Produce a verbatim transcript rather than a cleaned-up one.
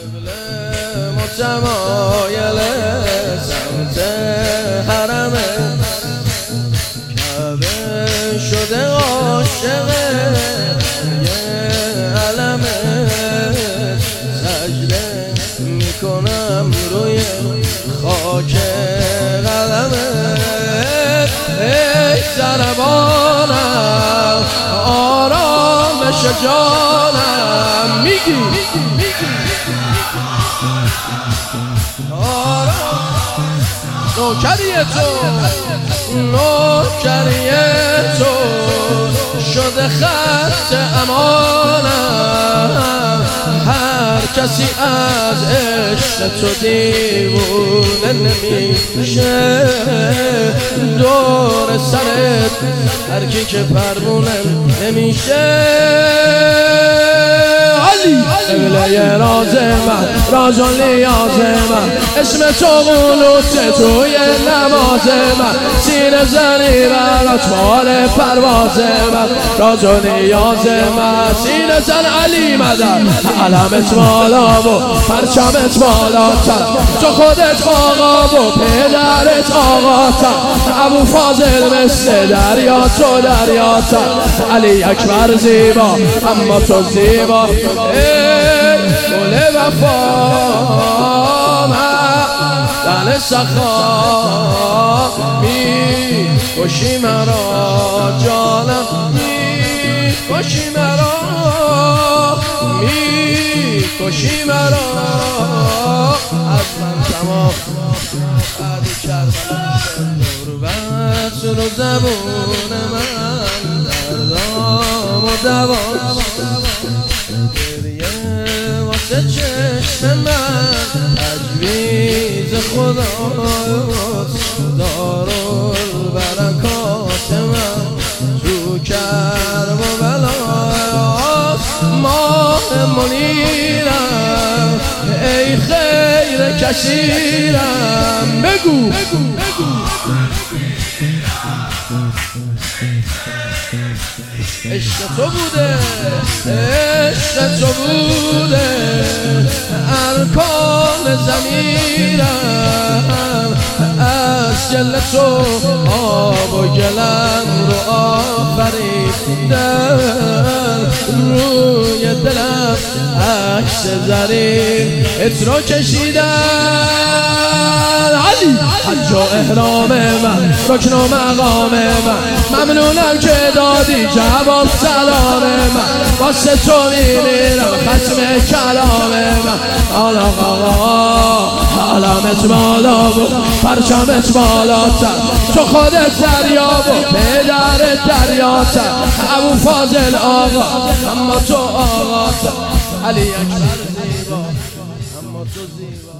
متمایل سمت حرمه کعبه شده عاشق یه علمه سجده میکنم روی خاک قلمه ای ضربانم آرامش جانم میگی نوکری تو نوکری تو شده خط امانم هر کسی از عشق تو دیوونه نمیشه دور سرت هر کی که پروونه نمیشه قبله راز من راز و نیاز من اسم تو قنوت توی نماز من سینه زنی برات مال پرواز من راز و نیاز من سینه زن علی مدد علمت بالا و پرچمت بالاتر تو خودت آقا و پدرت آقاتر ابو فاضل مثل دریا تو دریاتر علی اکبر زیبا اما تو زیبا گل وفا دل سخا می کشی مرا جانم می کشی مرا می کشی مرا از من تمام علی کربلا غربت رو زبون من دردام و دوام چشم من تجویز خداست دارالبرکات من تو کرب و بلاست ماه منیرم ای خیر کشیرم بگو عشق تو بوده عشق تو بوده ارکان زمیرم از گل تو آب و گلم رو آفریدن روی دلم عکس زرین ات رو کشیدن علی حج و احرام من رکن و مقام من ممنونم که دادی جواب سلام من واسه تو میمیرم ختم کلام من آلا آقا علمت بالا و پرچمت بالاتر تو خودت دریا و پدرت دریاتر ابو فاضل آقا اما تو آقاتر علی اکبر زیبا اما تو زیبا